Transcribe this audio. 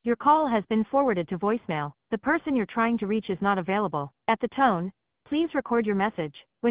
Your call has been forwarded to voicemail. The person you're trying to reach is not available. At the tone, please record your message. When